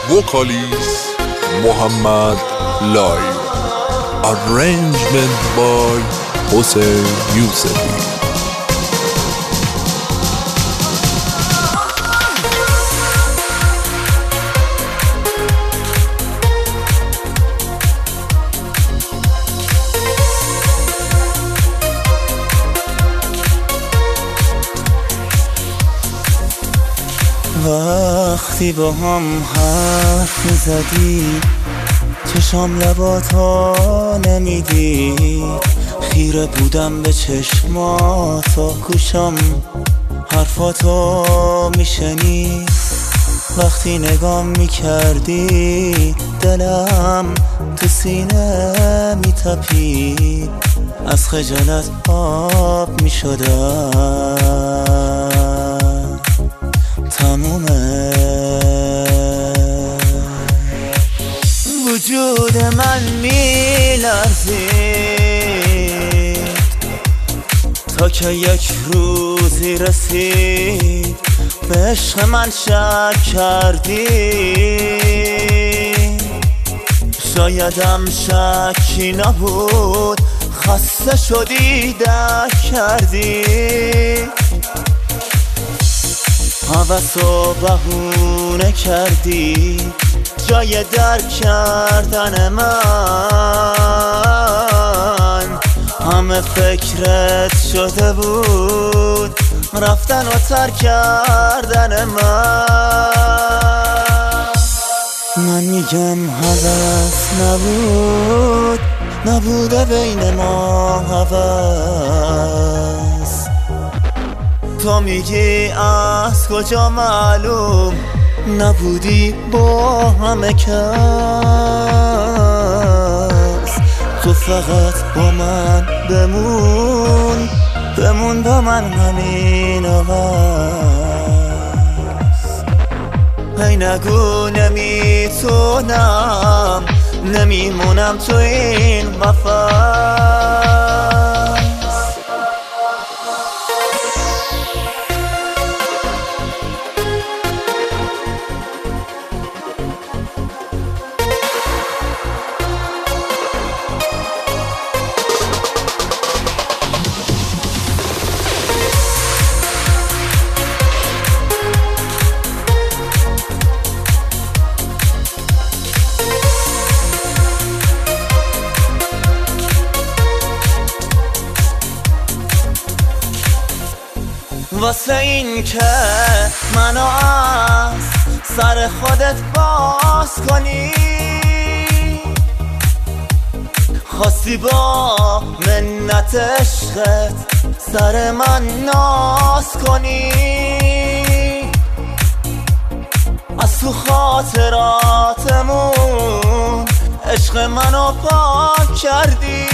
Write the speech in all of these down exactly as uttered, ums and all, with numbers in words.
vocalist Muhammad Live, arrangement by Hossein Yousefi. وقتی با هم حرف میزدی چشام لباتا نمیدی، خیره بودم به چشماتا، گوشم حرفاتو میشنید. وقتی نگام میکردی دلم تو سینه میتپید، از خجالت آب میشدم. تمومه وجود من میلرزید تا که یک روزی رسید به عشق من شک کردی. شایدم شکی نبود، خسته شدی درک کردی. هوسو بهونه کردی جای درک کردن من. همه فکرت شده بود رفتن و ترک کردن من. من میگم هوس نبود، نبوده بین ما هوس. تو میگی از کجا معلوم نبودی با همه کس. تو فقط با من بمون، بمون با من همین آواز. هی نگو نمیتونم، نمیمونم تو این قفس. واسه این که منو از سر خودت باز کنی، خواستی با منت عشقت سر من ناز کنی. از تو خاطراتمون عشق منو پاک کردی.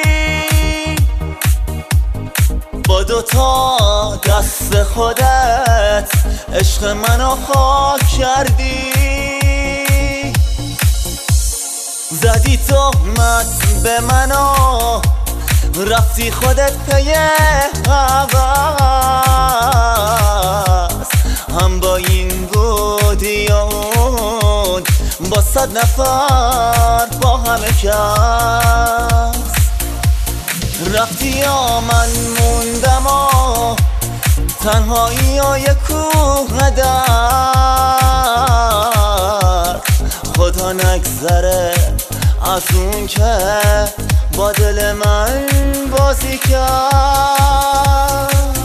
با دوتا دست خودت عشق منو خاک کردی. زدی تهمت به منو، رفتی خودت پی هوس. هم با این بودی و اون با صد نفر با همه کس. رفتی یا من موندم و تنهایی و یک کوه درد. خدا نگذره از اون که با دل من بازی کرد.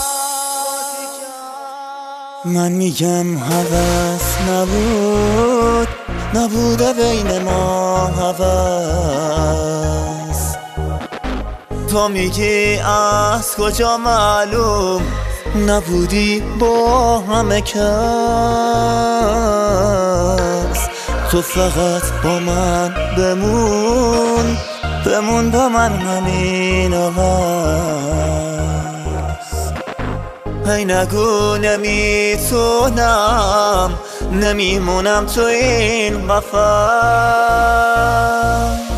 من میگم هوس نبود، نبوده بین ما هوس. تو میگی از کجا معلوم نبودی با همه کس. تو فقط با من بمون، بمون با من همین آواز. هی نگو نمیتونم، نمیمونم تو این قفس.